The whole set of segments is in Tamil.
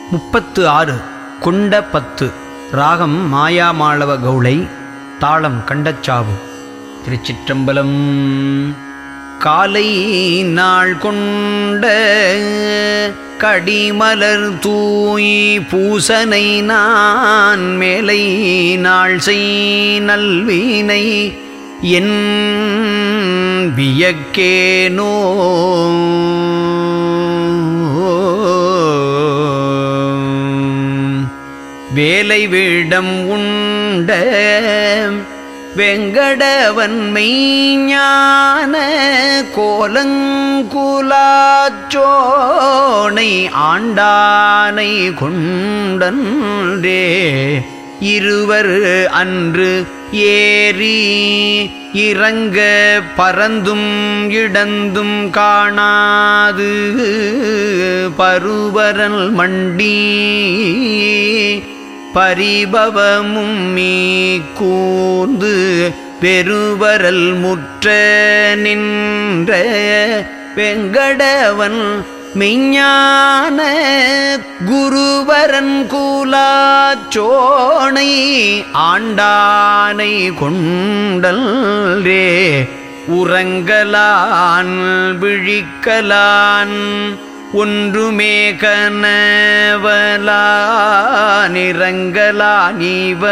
36 குண்ட 10 ராகம் மாயாமாளவ கௌளை தாளம் கண்டச்சாவு. திருச்சிற்றம்பலம். காலை நாள் கொண்ட கடிமலர் தூய் பூசனை நான் மேலை நாள் செய் நல்வினை என் வியக்கேனோ வேலை விடம் உண்ட வெங்கடவன் மெய்ஞான கோலங்குலாச்சோனை ஆண்டானை கொண்டன்றே இருவர் அன்று ஏறி இறங்க பறந்தும் இடந்தும் காணாது பருவரல் மண்டி பரிபவமும் மீ கூர்ந்து பெருவரல் முற்ற நின்ற வெங்கடவன் மெய்ஞான குருவரன் கூலாச்சோனை ஆண்டானை கொண்டல்ரே உறங்கலான் விழிக்கலான் ஒன்றுமே கனவலான் இறங்கலான்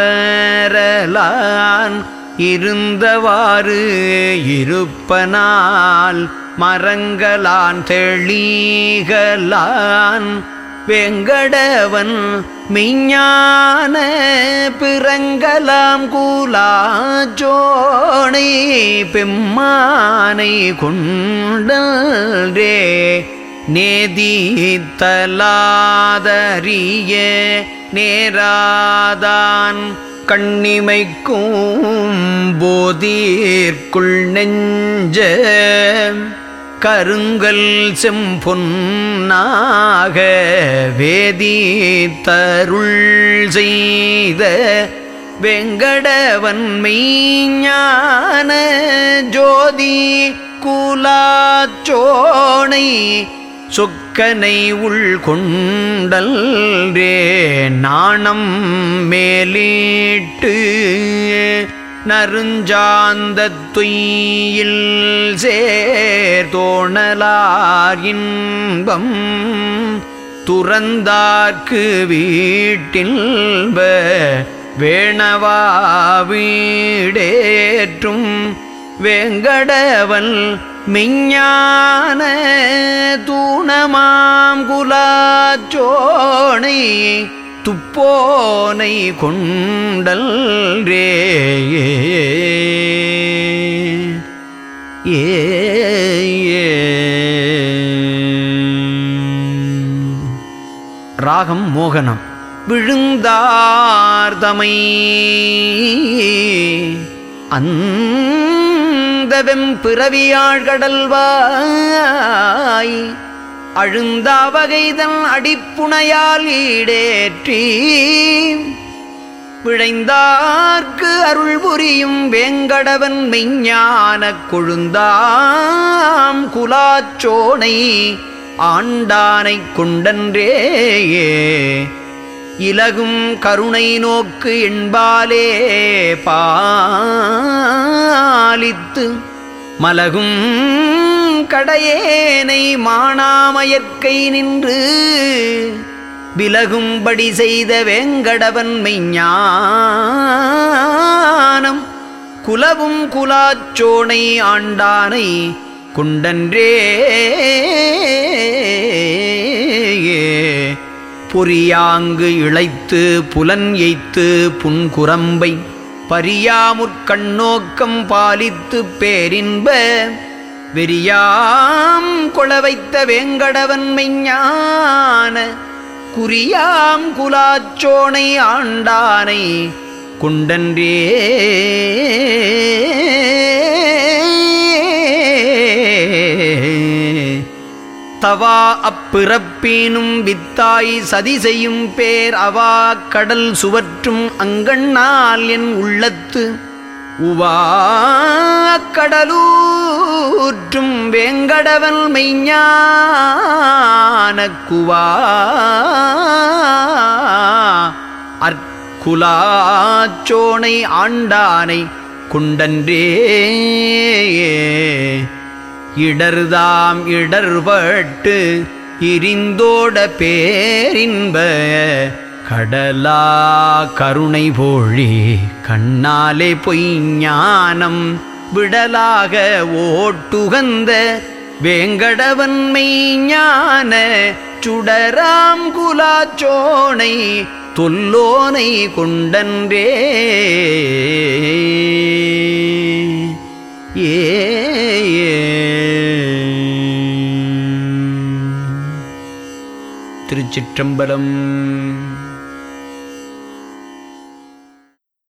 இவரலான் இருந்தவாறு இருப்பனால் மரங்கலான் தெளிகலான் வெங்கடவன் மெய்ஞான பிறங்கலாம் கூலாச்சோனை பெம்மானை கொண்டல்ரே நேதித்தலாதறிய நேராதான் கண்ணிமைக்கும் போதீர்க்குள் நெஞ்ச கருங்கல் செம்பொன்னாக வேதித்தருள் செய்த வெங்கடவன் மெய்ஞான ஜோதி கூலாச்சோனை சொக்கனை உள்கொண்டல்ரே நாணம் மேலிட்டு நறுஞ்சாந்தத் துயில் சேர்தோணலார் இன்பம் துறந்தார்க்கு வீட்டில் வேணவா வீடேற்றும் வெங்கடவன் மெய்ஞான தூணமாம் குலாச்சோனை துப்போனை கொண்டல்ரே ராகம் மோகனம். விழுந்தார்தமை அந்தவெம் பிறவியாழ்கடல்வாய் அழுந்தாவகைதன் அடிப்புணையால் ஈடேற்றி விழைந்தார்க்கு அருள் புரியும் வேங்கடவன் மெய்ஞானக் கொழுந்தாம் குலாச்சோனை ஆண்டானைக் கொண்டன்றே இலகும் கருணை நோக்கு என்பாலே பாலித்து மலகும் கடையேனை மானாமயற்கை நின்று விலகும்படி செய்த வேங்கடவன் மெய்ஞானம் குலவும் குலாச்சோனை ஆண்டானை கொண்டன்றே பொறியாங்கு இழைத்து புலன் எய்த்து புன்குரம்பை பரியாமுற்கண்ணோக்கம் பாலித்து பேரின்ப வெறியாம் கொள வைத்த வேங்கடவன் மெய்ஞான குறியாம் குலாச்சோனை ஆண்டானை கொண்டன்றே தவா அப்பிறப்பீனும் வித்தாய் சதி செய்யும் பேர் அவா கடல் சுவற்றும் அங்கண்ணால் என் உள்ளத்து உவாக்கடலூற்றும் வேங்கடவன் மெய்ஞானக்குவா அற்குலாச்சோனை ஆண்டானை கொண்டன்றே இடர்தாம் இடர்பட்டு இரிந்தோட பேரின்ப கடலா கருணை போழி கண்ணாலே பொய்ஞானம் விடலாக ஓட்டுகந்த வேங்கடவன்மை ஞான சுடராம் குலாச்சோனை தொல்லோனை கொண்டன்றே ஏ திருச்சிற்றம்பலம்.